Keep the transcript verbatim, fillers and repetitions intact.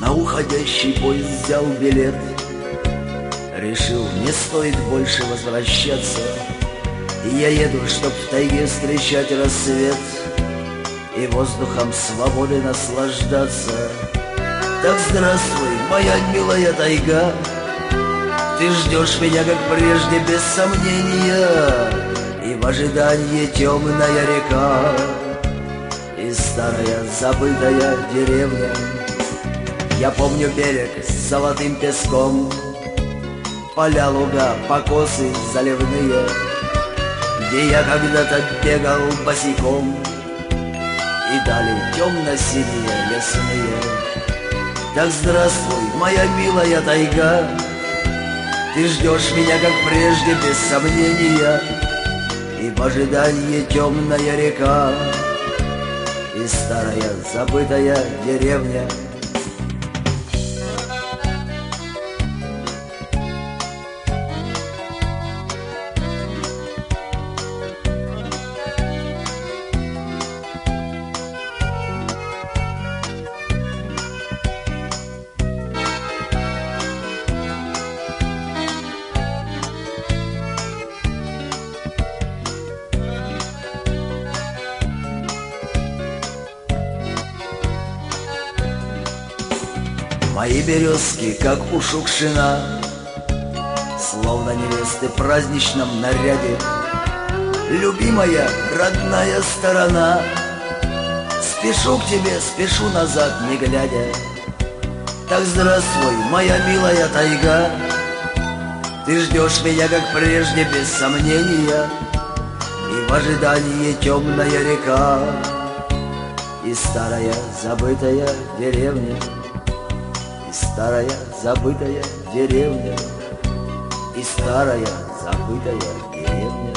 На уходящий поезд взял билет. Решил, не стоит больше возвращаться, и я еду, чтоб в тайге встречать рассвет и воздухом свободы наслаждаться. Так здравствуй, моя милая тайга, ты ждешь меня, как прежде, без сомнения, и в ожидании темная река и старая забытая деревня. Я помню берег с золотым песком, поля, луга, покосы заливные, где я когда-то бегал босиком, и дали темно-синие лесные. Так здравствуй, моя милая тайга, ты ждешь меня, как прежде, без сомнения, и в ожидании темная река и старая забытая деревня. Мои березки, как у Шукшина, словно невесты в праздничном наряде. Любимая, родная сторона, спешу к тебе, спешу назад, не глядя. Так здравствуй, моя милая тайга, ты ждешь меня, как прежде, без сомнения, и в ожидании темная река и старая забытая деревня. Старая забытая деревня и старая забытая деревня.